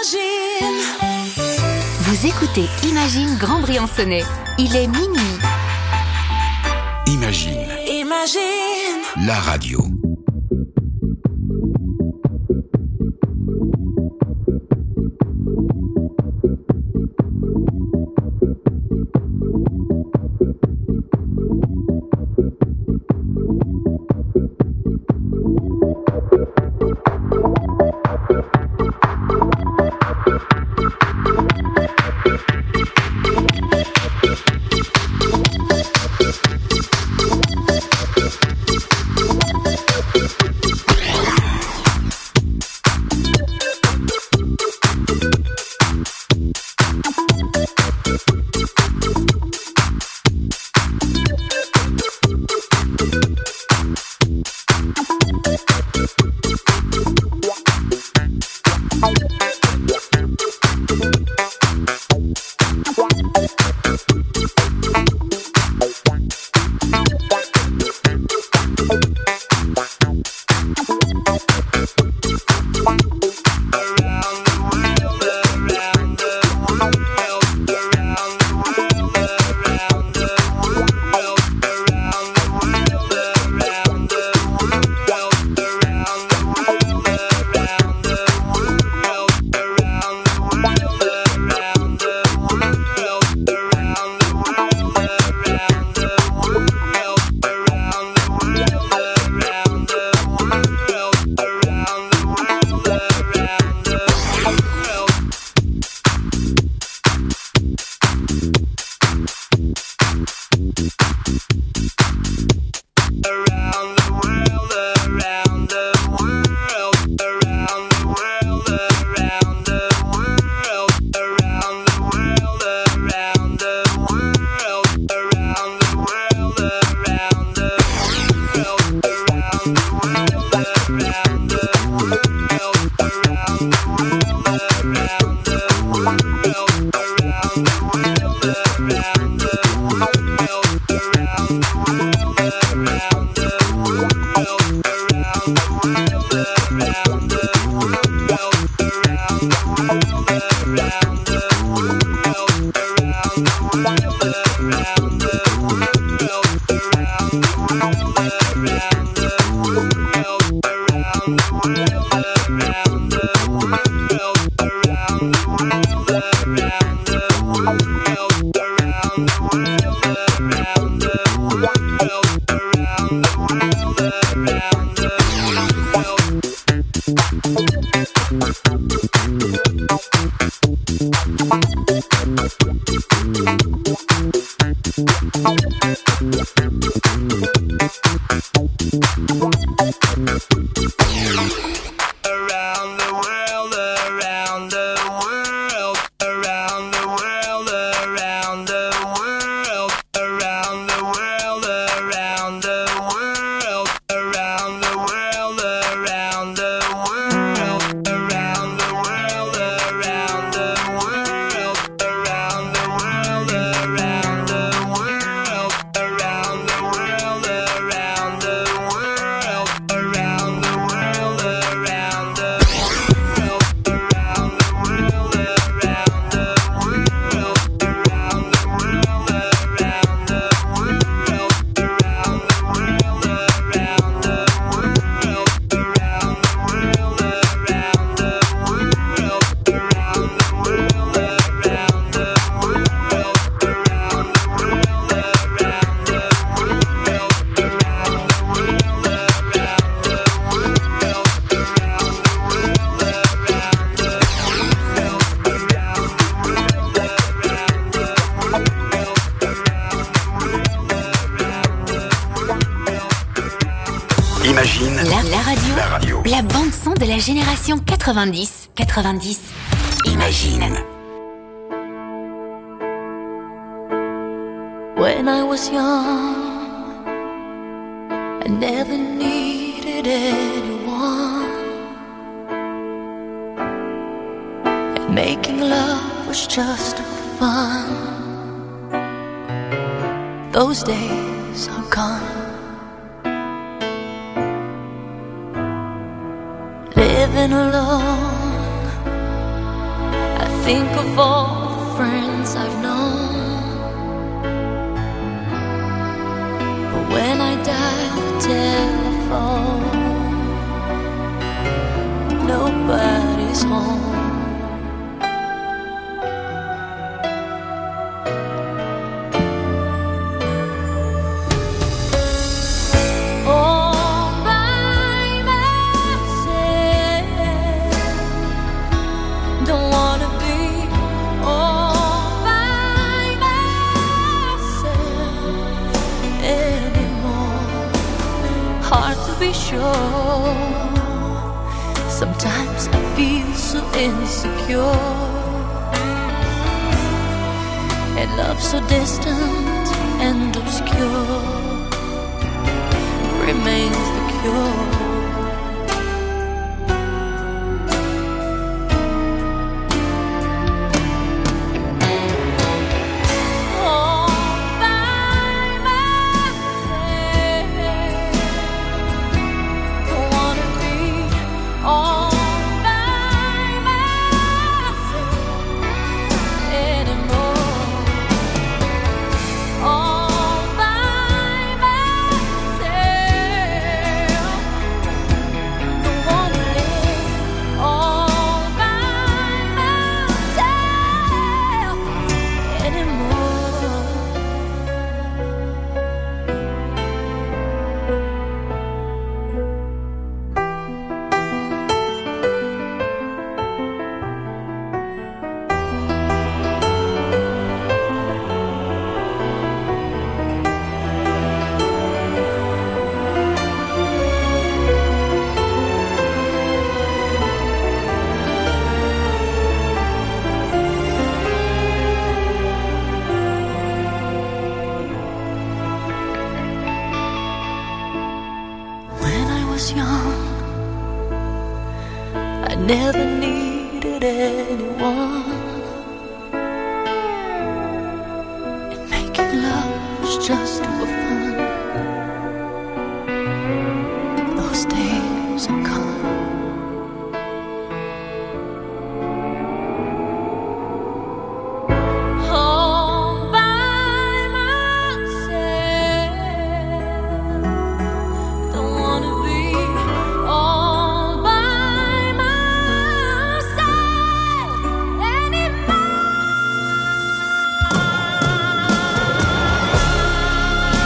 Imagine. Vous écoutez Imagine Grand Briançonnais. Il est minuit. Imagine. Imagine. La radio. Imagine. La radio. La bande-son de la génération 90. Imagine. When I was young, I never needed anyone, and making love was just fun. Those days are gone. Living alone think of all the friends I've known, but when I dial the telephone, nobody's home. Sometimes I feel so insecure, and love so distant and obscure remains the cure. Never needed anyone, and making love was just for fun. Those days are gone. All by myself, don't wanna be all by anymore.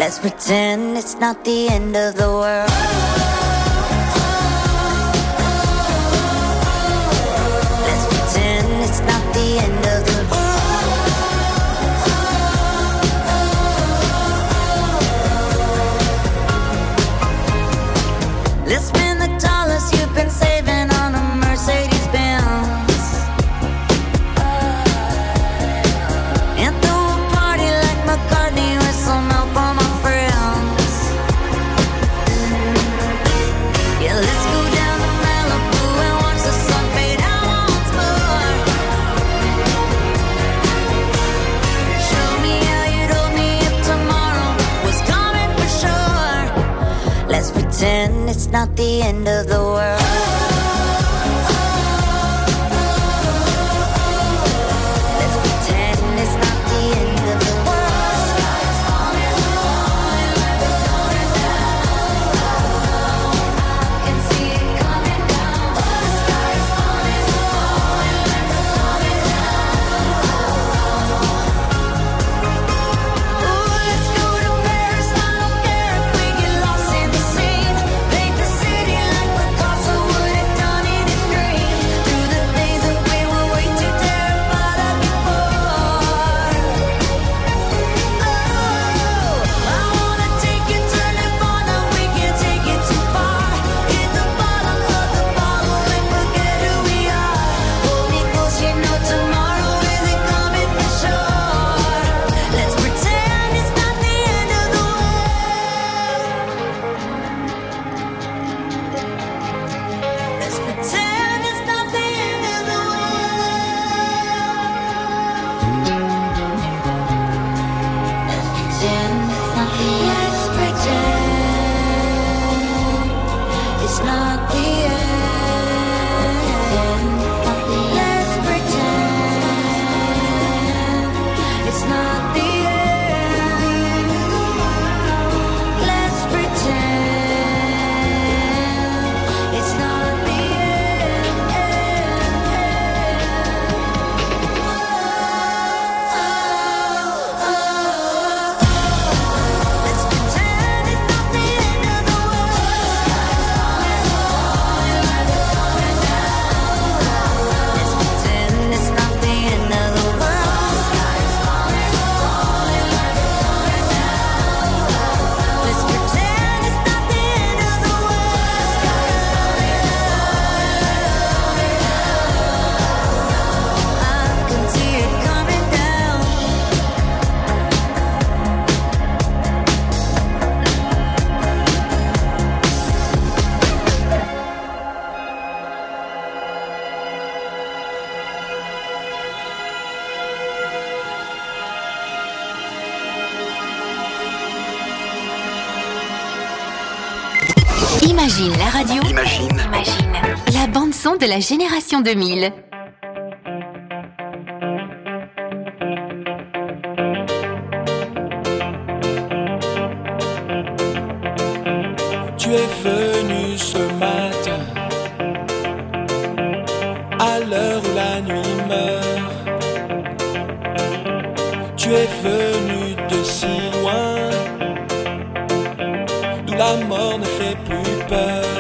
Let's pretend it's not the end of the world. Let's pretend it's not the end of the world. Let's spend the dollars you've been saving on a Mercedes Benz and throw a party like McCartney with some help on my friends. Yeah, let's go down to Malibu and watch the sun fade out once more. Show me how you'd hold me if tomorrow was coming for sure. Let's pretend it's not the end of the world. Let's pretend it's not the end of the world. The sky is falling, falling like it's going down. I can see it coming down. The sky is falling, falling like it's going down. Ooh, let's go to Paris. I don't care if we get lost in the scene. Paint the city like Picasso would have done in his dream. Through the things that we were way too terrified of before. Oh, I wanna take you to Nirvana. We can't take it too far. Hit the bottom of the bottle and forget who we are. Hold me close, you know tomorrow isn't coming for sure. Let's pretend it's not the end of the world. Let's pretend it's not the end of the world. Let's pretend it's not the end. Let's pretend it's not the end. Let's pretend it's not the Let's pretend it's not the end of the world. Let's pretend it's not the end of the world. Let's pretend it's not the end of the world. I can see it coming down. Imagine la radio. Imagine la bande son de la génération 2000. Tu es venu ce matin, à l'heure où la nuit meurt. Tu es venu de si loin, d'où la mort ne fait plus peur.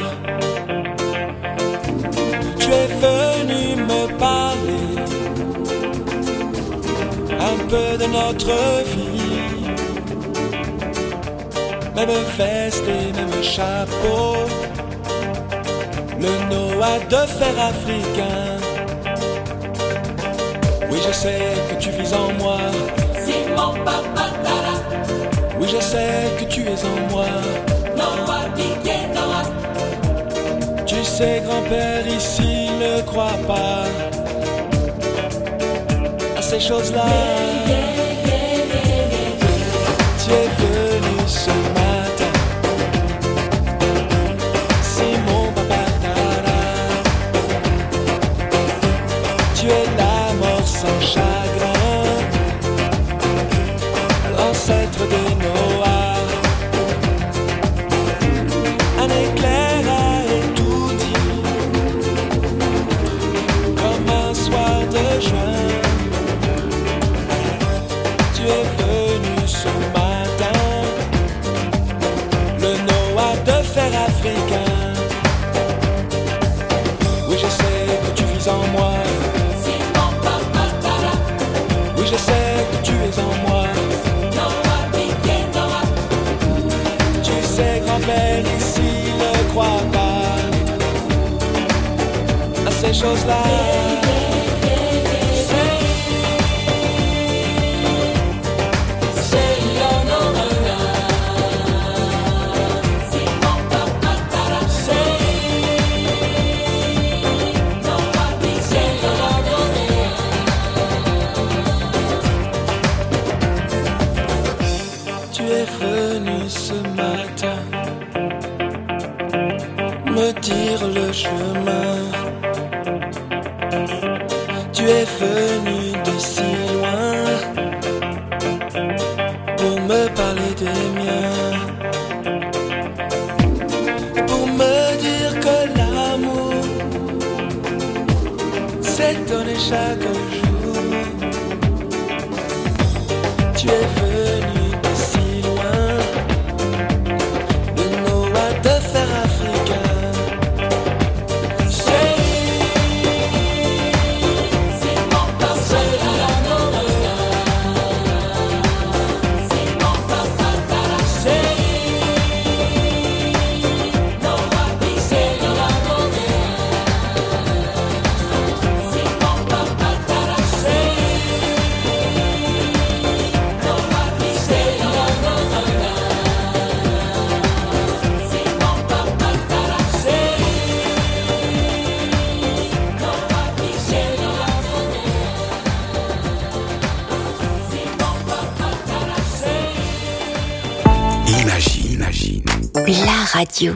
Tu es venu me parler un peu de notre vie. Même veste et même chapeau, le Noah de fer africain. Oui, je sais que tu vis en moi. Simon Papatara. Oui, je sais que tu es en moi. Noah Dike Noah. Tu sais, grand-père ici ne croit pas à ces choses-là. Tu es venu ce matin, Simon Papatara. Tu es la mort sans chagrin, l'ancêtre des Noahs. Un éclair a tout dit, comme un soir de juin. Tu es venu ce matin, je sais que tu es en moi. Tu sais, grand-père ici ne croit pas à ces choses-là. Ce matin, me dire le chemin. Tu es venu de si loin pour me parler des miens, pour me dire que l'amour s'est donné chaque jour. Tu es venu la radio.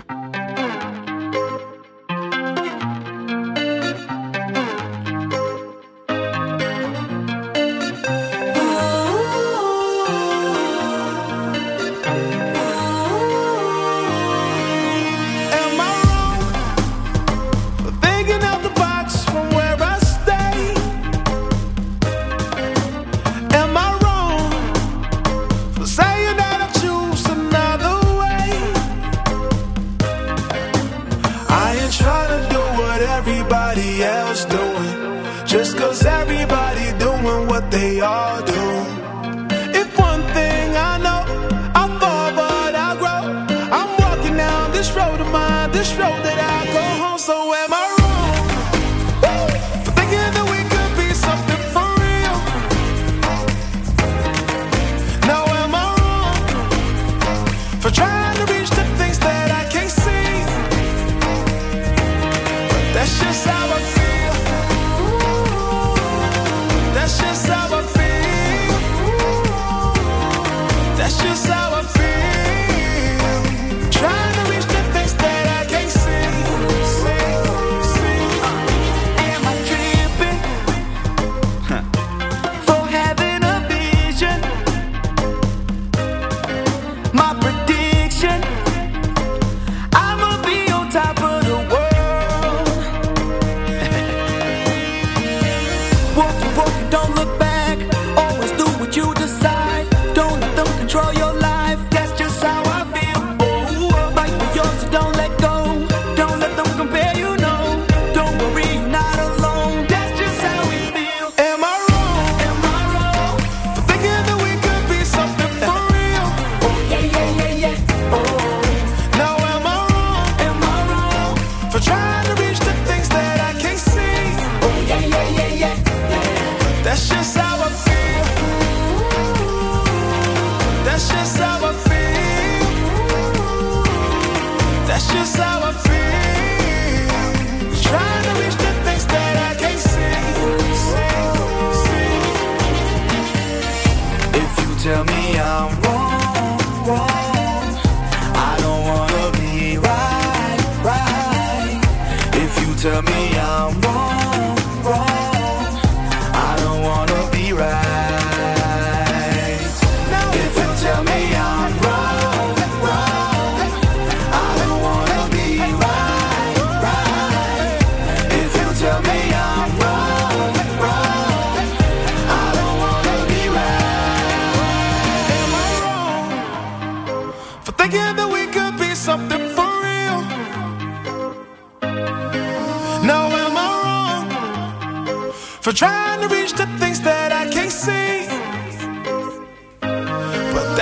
For trying to reach the things that I can't see.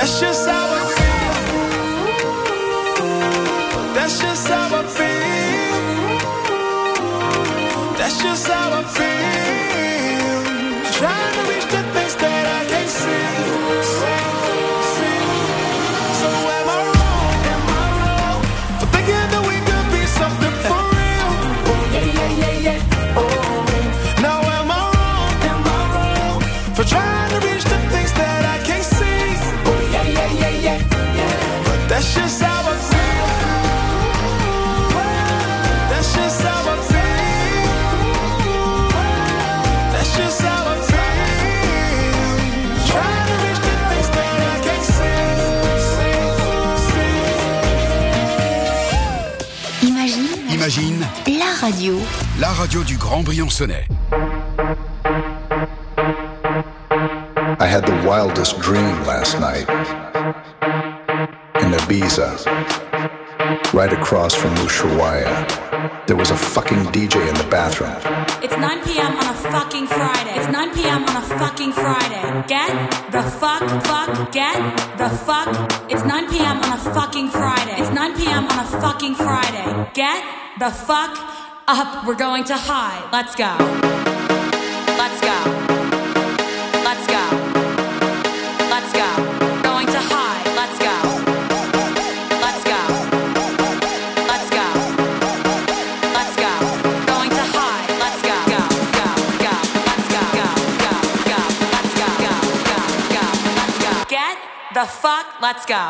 That's just how I feel. That's just how I feel. That's just how I feel. Trying to reach the things that I can't see. So am I wrong for thinking that we could be something for real? Oh. Now am I wrong for trying to reach the things that I can't see? But that's just how I feel. That's just how I feel. That's just how I feel. Trying to reach the things that I can't see. Imagine la radio. La radio du Grand Briançonnais. I had the wildest dream last night. In Ibiza, right across from Ushuaia, there was a fucking DJ in the bathroom. It's 9 p.m. on a fucking Friday. It's 9 p.m. on a fucking Friday. Get the fuck, get the fuck. It's 9 p.m. on a fucking Friday. It's 9 p.m. on a fucking Friday. Get the fuck up. We're going to high. Let's go. Let's go. Let's go. Let's go. Going to high. Let's go. Let's go. Let's go. Let's go. Going to high. Let's go. Go. Go. Let's go. Go. Go. Go. Let's go. Go. Go. Go. Let's go. Get the fuck. Let's go.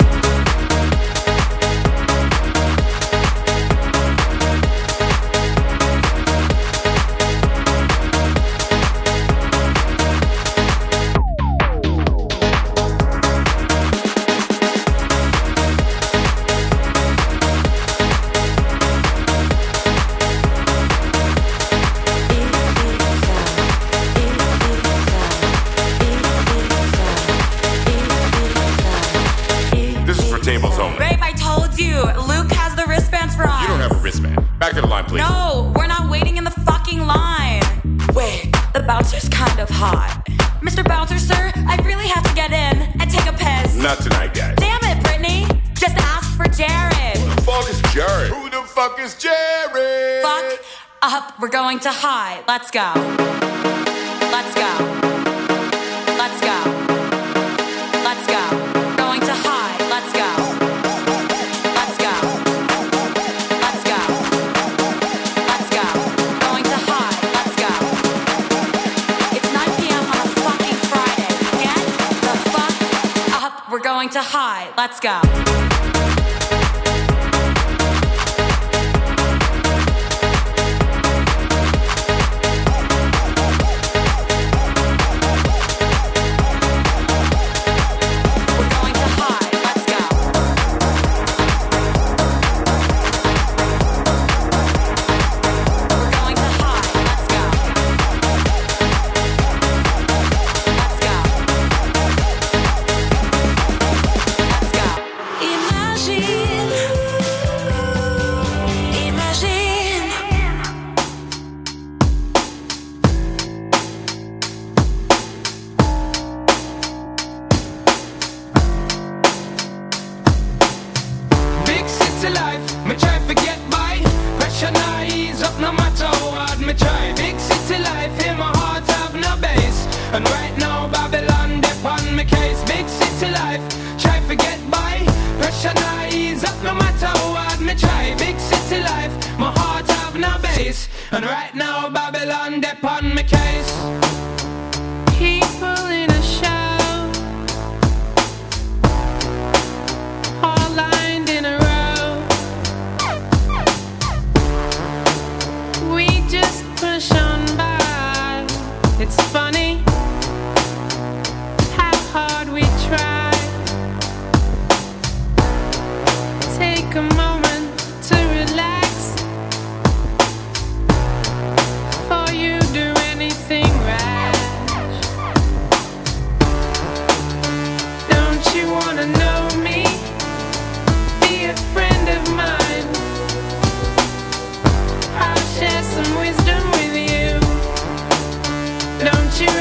Tables only. Babe, I told you. Luke has the wristbands for us. You don't have a wristband. Back to the line, please. No, we're not waiting in the fucking line. Wait, the bouncer's kind of hot. Mr. Bouncer, sir, I really have to get in and take a piss. Not tonight, guys. Damn it, Brittany. Just ask for Jared. Who the fuck is Jared? Who the fuck is Jared? Fuck up. We're going to high. Let's go. Let's go. Let's go. Let's go. Going to high. Let's go. Let's go. Let's go. Let's go. Going to high. Let's go. It's 9 p.m. on a fucking Friday. Get the fuck up. We're going to high. Let's go. Don't you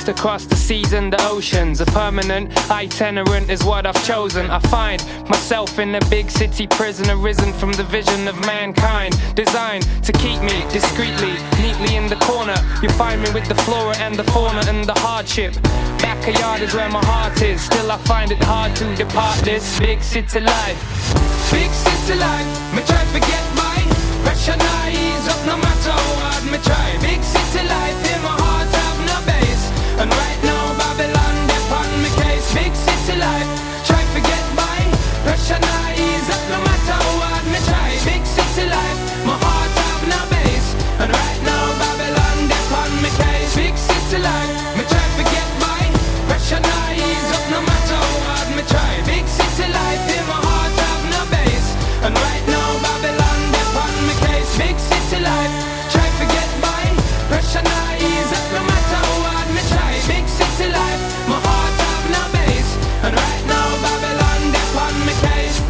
Lost across the seas and the oceans. A permanent itinerant is what I've chosen. I find myself in a big city prison, arisen from the vision of mankind, designed to keep me discreetly, neatly in the corner. You find me with the flora and the fauna and the hardship. Backyard is where my heart is. Still I find it hard to depart this big city life. Big city life, me try to get by. Pressure now ease up no matter what me try. Big city life, in my heart have no base. And right now Babylon they're on me case. Big city life, try to get by. Pressure now ease up no matter what me try. Big city life, my heart have no base. And right now Babylon they're on me case. Big city life, me try to get by. Pressure now ease up no matter what me try. Big city life, in my heart have no base. And right now Babylon they're on me case. Big city life, try to get by. Pressure now ease up no matter what me try. Big city life, my heart have no base. And right now Babylon they're on me case.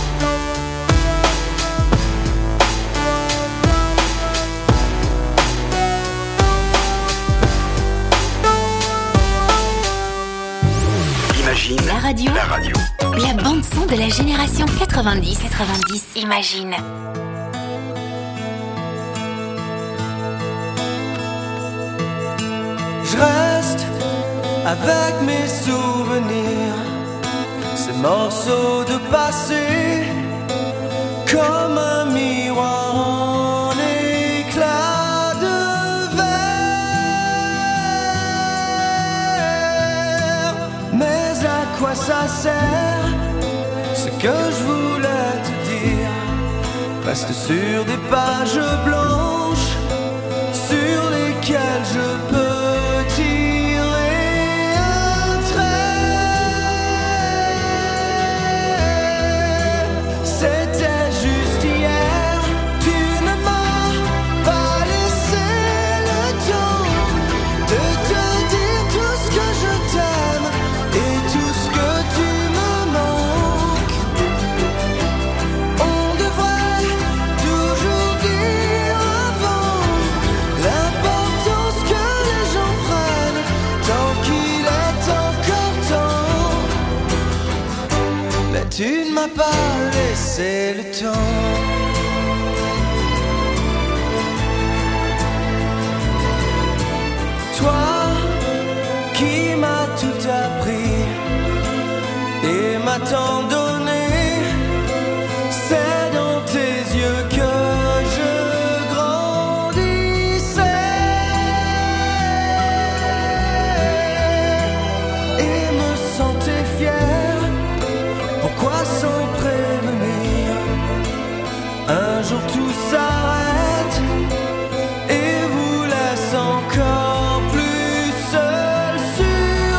Imagine La radio. la radio. La bande-son de la génération 90. Imagine. Je reste avec mes souvenirs, ces morceaux de passé, comme un miroir en éclat de verre. Mais à quoi ça sert? Ce que je voulais te dire reste sur des pages blanches sur lesquelles je peux tirer un trait. C'était juste hier, tu ne m'as pas laissé le temps de te dire tout ce que je t'aime et tout ce que tu me manques. On devrait toujours dire avant l'importance que les gens prennent tant qu'il est encore temps. Mais tu ne m'as pas laissé le temps. Toi qui m'as tout appris et m'a tant donné, c'est dans tes yeux que je grandissais et me sentais fier. Pourquoi sans prévenir? Un jour tout s'arrête et vous laisse encore plus seul sur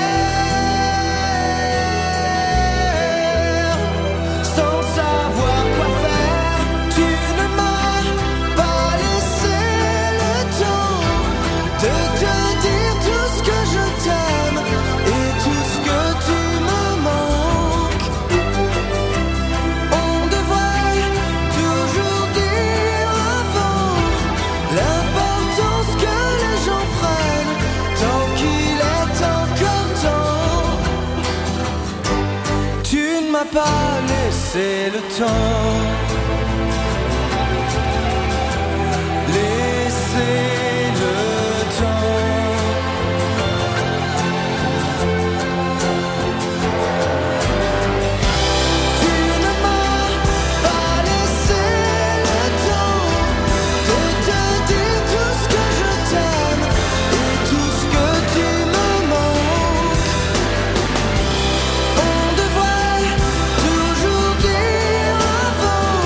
terre, sans savoir quoi faire. Tu ne m'as pas laissé le temps de te dire tout ce que je t'aime et tout ce que tu me manques. On devrait toujours dire avant l'importance que les gens prennent tant qu'il est encore temps. Tu ne m'as pas laissé le temps. Laissez le temps. Tu ne m'as pas laissé le temps de te dire tout ce que je t'aime et tout ce que tu me manques. On devrait toujours dire avant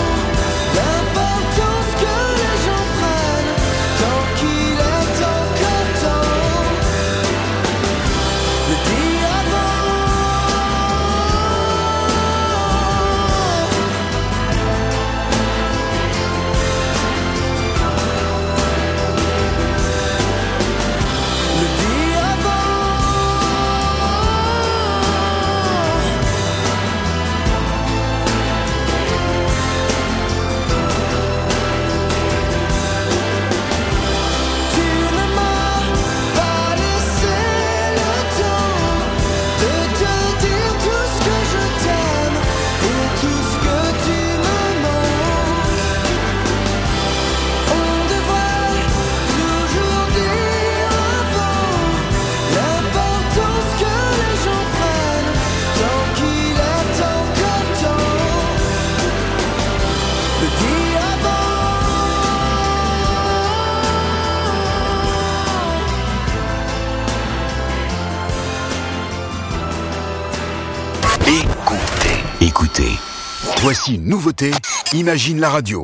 écoutez. Voici une nouveauté, Imagine la radio.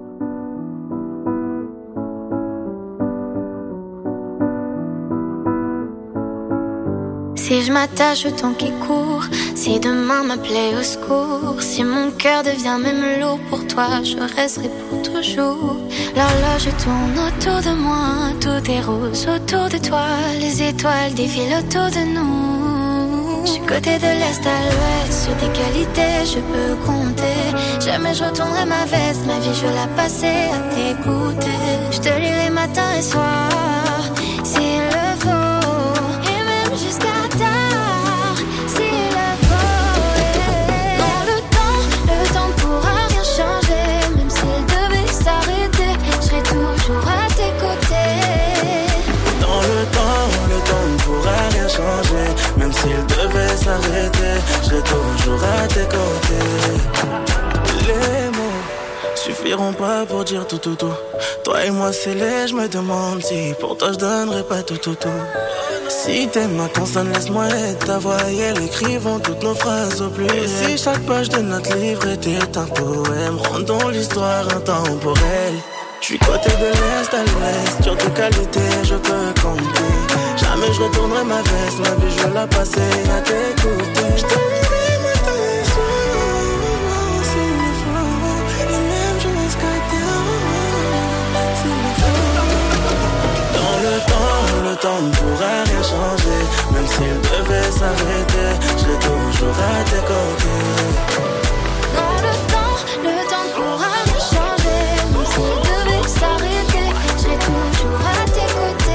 Si je m'attache au temps qui court, si demain m'appelait au secours, si mon cœur devient même lourd pour toi, je resterai pour toujours. L'horloge tourne autour de moi, tout est rose autour de toi, les étoiles défilent autour de nous. Je suis côté de l'est à l'ouest, sur tes qualités je peux compter. Jamais je retournerai ma veste, ma vie je vais la passer à t'écouter. Je te lirai matin et soir, s'il le faut, et même jusqu'à tard, s'il le faut. Non, le temps ne pourra rien changer, même s'il devait s'arrêter, je serai toujours à tes côtés. Dans le temps ne pourra rien changer, même s'il devait s'arrêter, je serai toujours à tes côtés. Les mots suffiront pas pour dire tout. Toi et moi c'est laid, je me demande si pour toi je donnerais pas tout. Si t'aimes ma consonne, laisse-moi être ta voix et elle écrivons toutes nos phrases au plus. Et si chaque page de notre livre était un poème, rendons l'histoire intemporelle. Je suis côté de l'est à l'ouest, sur tes qualités je peux compter. Jamais je retournerai ma veste, ma vie je vais la passer à t'écouter. Je t'aimerai matin et soir, s'il le faut, et même jusqu'à tard, s'il le faut. Dans le temps ne pourra rien changer, même s'il devait s'arrêter, je serai toujours à tes côtés. Non, le temps ne pourra rien changer, même s'il devait s'arrêter, je serai toujours à tes côtés.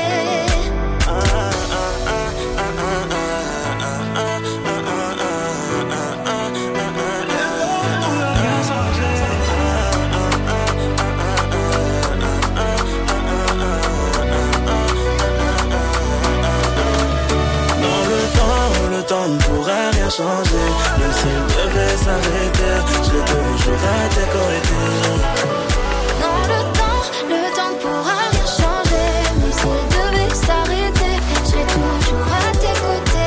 Le temps ne pourra rien changer, même s'il devait s'arrêter, je serai toujours à tes côtés. Non, le temps ne pourra rien changer, même s'il devait s'arrêter, je serai toujours à tes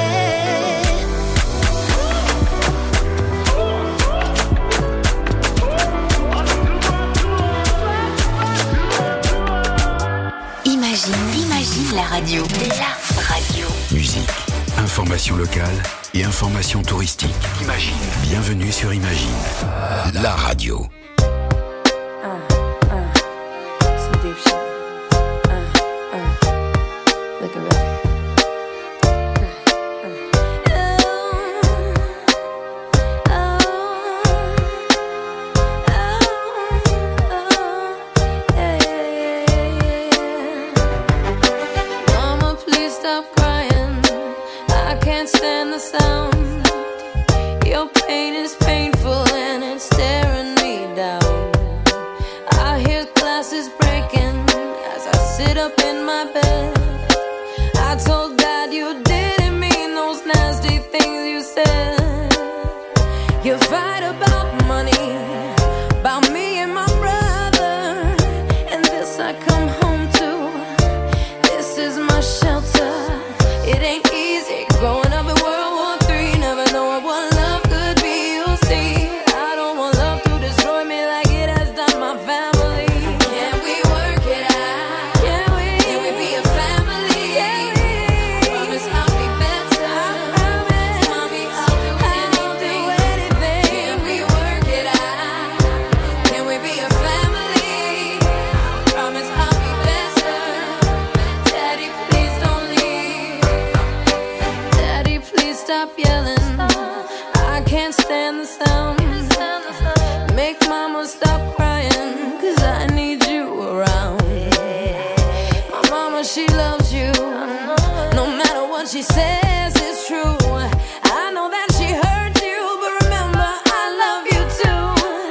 côtés. Imagine la radio. La radio. Musique, information locale et information touristique. Imagine. Bienvenue sur Imagine, la radio. Some deep shit. Looking ready. Mama, please stop crying. I can't stand the sound. Your pain is painful and it's tearing me down. I hear glasses breaking as I sit up in my bed. I told Dad you didn't mean those nasty things you said. You fight about money, about me and my brother, and this I come home to. This is my shelter. It ain't easy growing up in World War III, never knowing what love could be. You'll see, I don't want love to destroy me like it has done my family. Can we work it out? Can we be a family? Promise I'll be better. Mommy, I'll do anything. Can we work it out? Can we be a family? Promise I'll be better. Daddy, please don't leave. Daddy, please stop yelling. I can't stand the sound. Make mama stop crying, 'cause I need you around. My mama, she loves you. No matter what she says, it's true. I know that she hurt you, but remember, I love you too.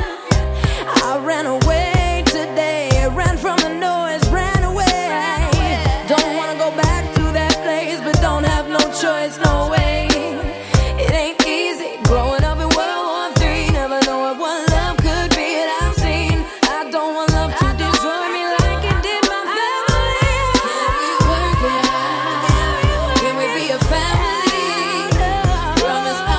I ran away today, ran from the noise, ran away. Don't wanna go back to that place, but don't have no choice, no way. It ain't easy growing up in World War III, never knowing what love could be. And I've seen, I don't want love to destroy me like it did my family. Can we work it out? Can we be a family? Promise I'll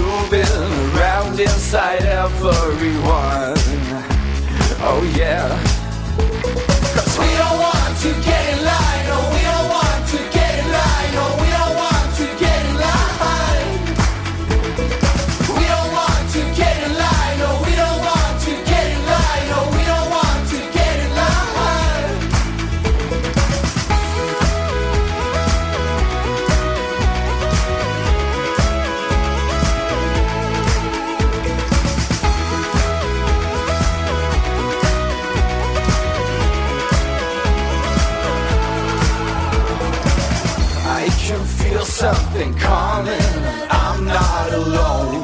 moving around inside everyone. Oh yeah. 'Cause we don't want to get in line. No, we don't want to get in line. No, we don't want to get in line. We don't want to get in line. No, we don't want to get in line. No, we don't want to get in line. I can feel something coming. I'm not alone.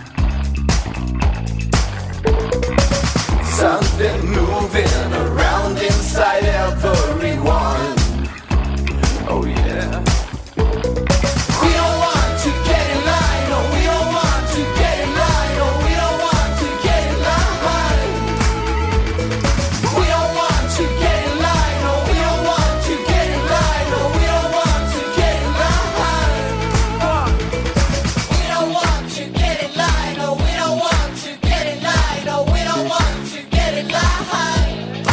Something moving around inside everyone. Oh yeah. We don't want to get in line. No, we don't want to get in line. No, we don't want to get in line. We don't want to get in line. No, we don't want to get in line. No, we don't want to get in line. We don't want to get in line. No, we don't want to get in line. No, we don't want to get in line.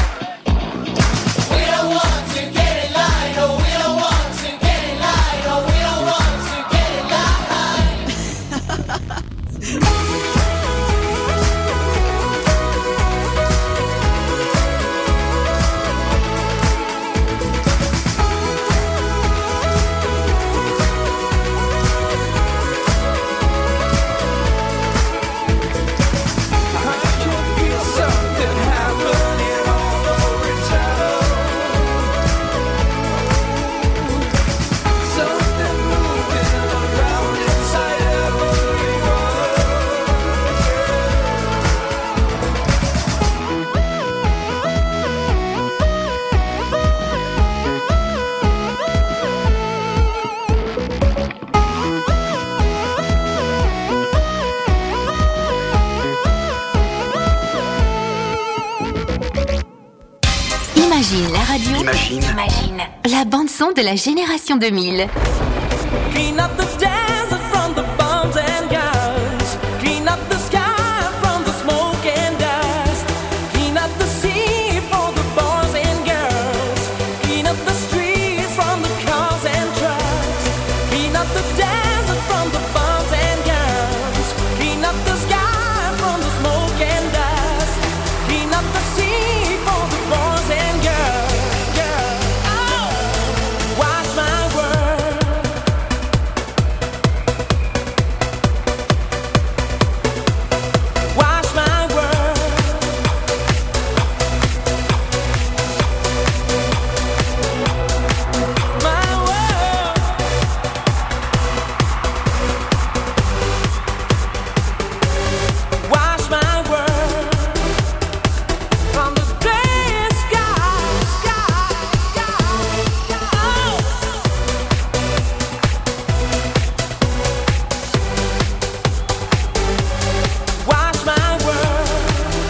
We don't want to get in line. No, we don't want to get in line. No, we don't want to get in line. I can feel something happening all over town. Something moving around inside everyone. Imagine la radio. Imagine. La bande-son de la génération 2000. Clean up the desert from the bombs and guns. Clean up the sky from the smoke and dust. Clean up the sea for the boys and girls. Clean up the streets from the cars and trucks. Clean up the desert from the bombs and guns. Clean up the sky from the smoke and dust. Clean up the sea for the boys and girls. Oh, wash my world. Wash my world. My world. Wash my world from the gray sky. Oh. Wash my world.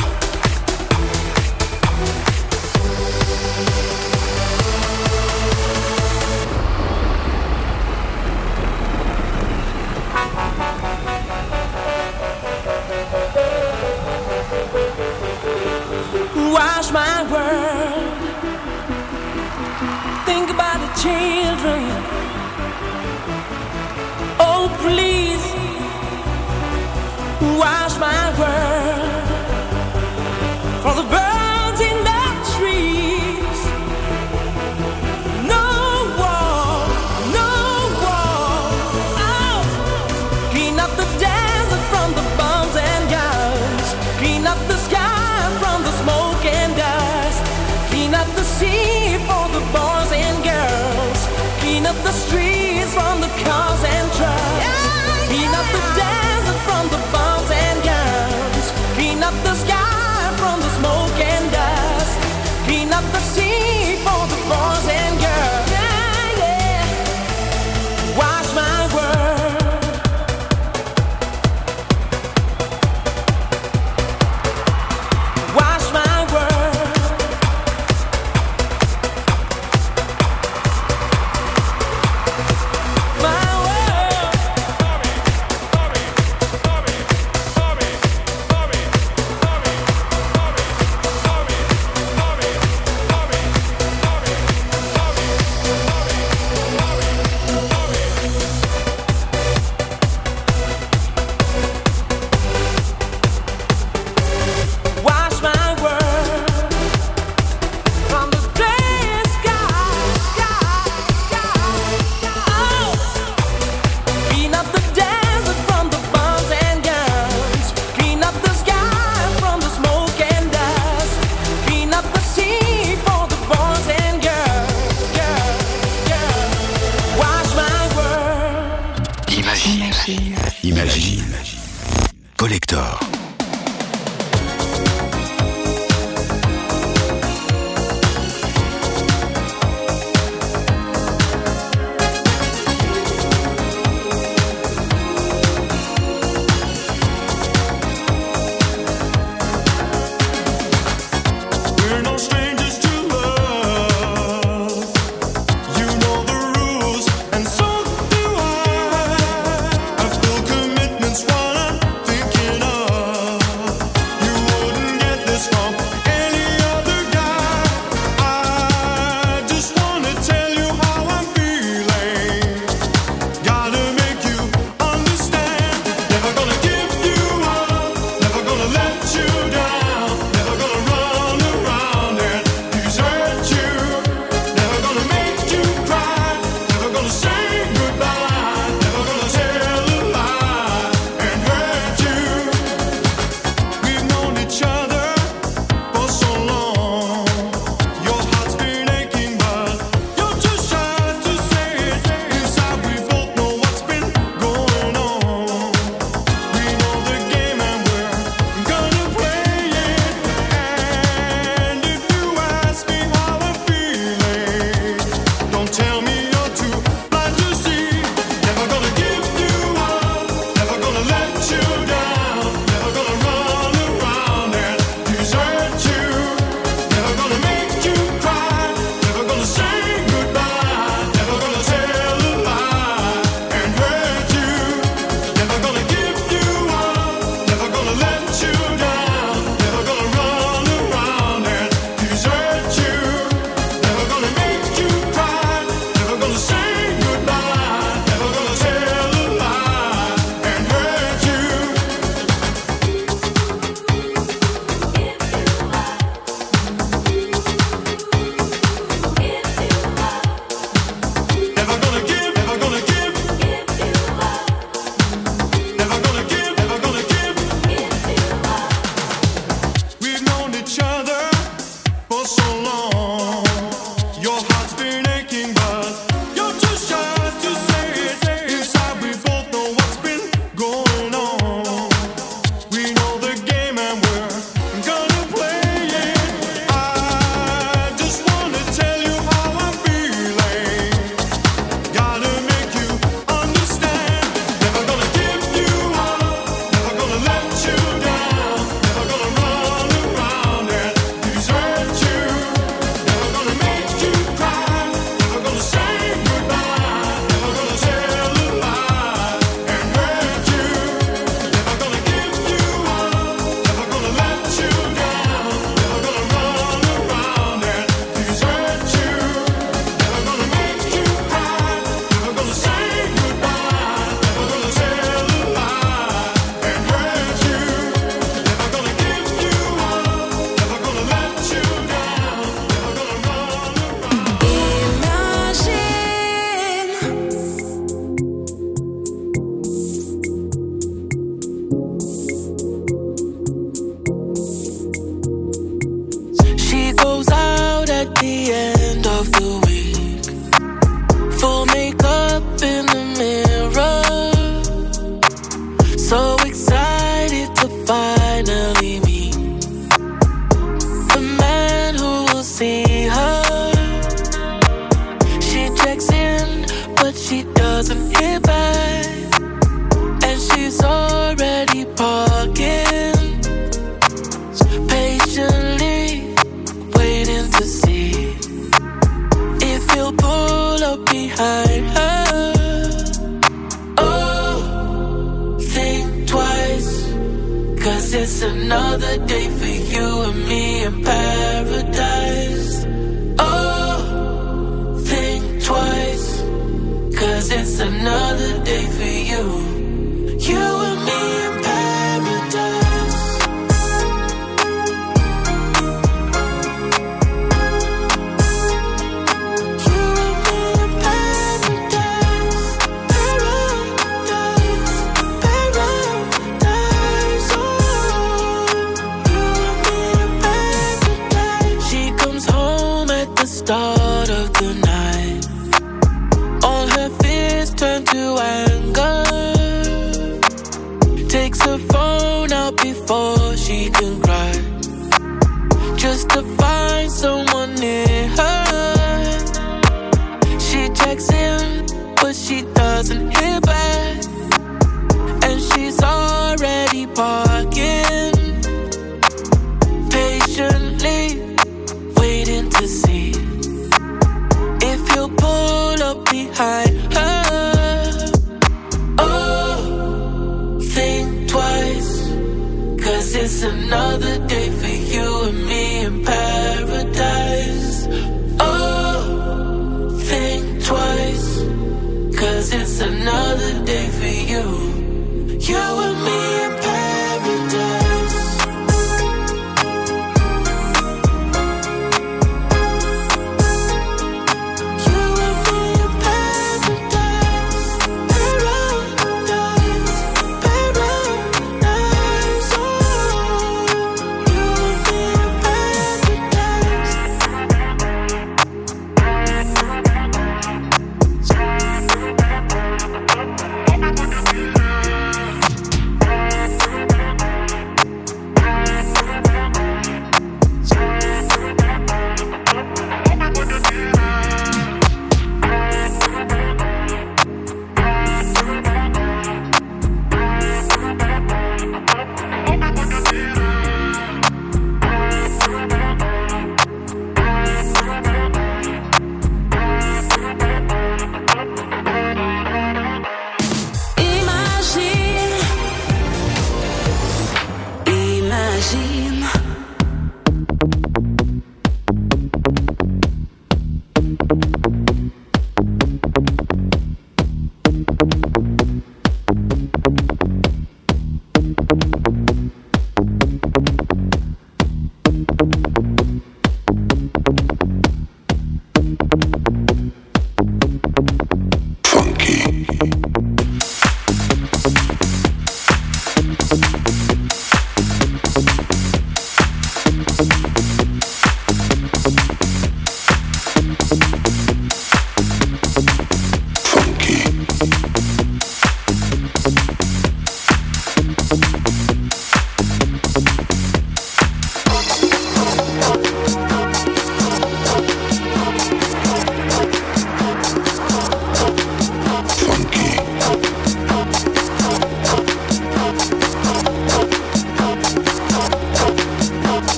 Wash my world. Think about the children. Oh, please. Wash my world. For the birds in the trees. No war, no war. Oh. Clean up the desert from the bombs and guns. Clean up the sky from the smoke and dust. Clean up the sea for the boys and girls. Clean up the streets from the cars and trucks. Clean up the desert from the bombs and guns. Collector. takes her phone out before she can cry, just to find someone near her. She checks in, but she doesn't hear back, and she's already parking, patiently waiting to see if you'll pull up behind her. Oh, think twice, 'cause it's another day for you and me in paradise. Oh, think twice, 'cause it's another day for you and me in paradise. You and me in paradise, paradise, paradise. Oh, you and me in paradise.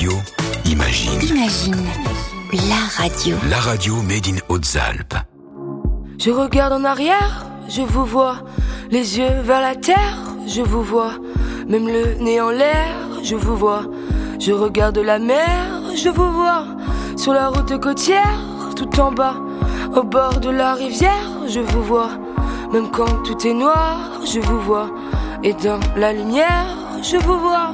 radio, imagine. Imagine, la radio. La radio made in Hautes-Alpes. Je regarde en arrière, je vous vois. Les yeux vers la terre, je vous vois. Même le nez en l'air, je vous vois. Je regarde la mer, je vous vois. Sur la route côtière, tout en bas. Au bord de la rivière, je vous vois. Même quand tout est noir, je vous vois. Et dans la lumière, je vous vois.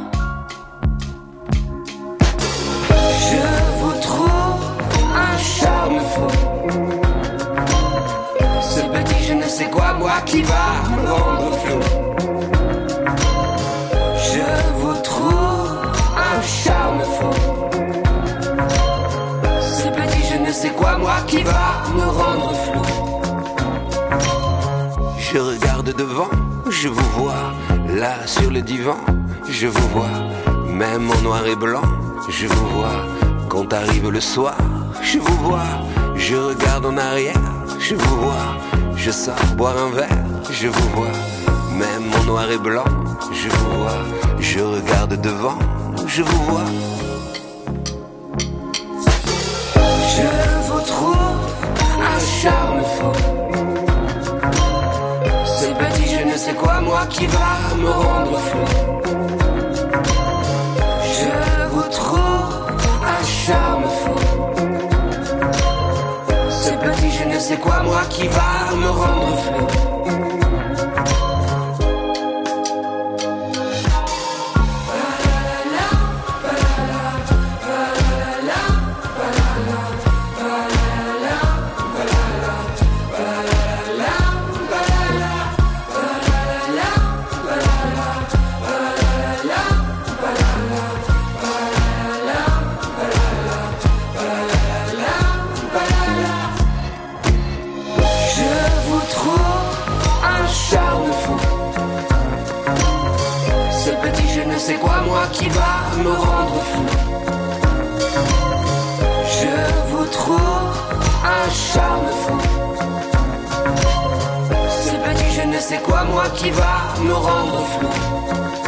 Je vous trouve un charme fou. Ce petit je ne sais quoi, moi qui va me rendre flou. Je vous trouve un charme fou. Ce petit je ne sais quoi, moi qui va me rendre flou. Je regarde devant, je vous vois. Là sur le divan, je vous vois. Même en noir et blanc, je vous vois. Quand arrive le soir, je vous vois. Je regarde en arrière, je vous vois. Je sors boire un verre, je vous vois. Même en noir et blanc, je vous vois. Je regarde devant, je vous vois. Je vous trouve un charme fou. Ce petit je ne sais quoi, moi qui va me rendre flou. Je vous trouve un charme fou. Ce petit je ne sais quoi, moi qui va me rendre flou. C'est quoi moi qui va me rendre fou? Je vous trouve un charme fou. Ce petit je ne sais quoi moi qui va me rendre flou.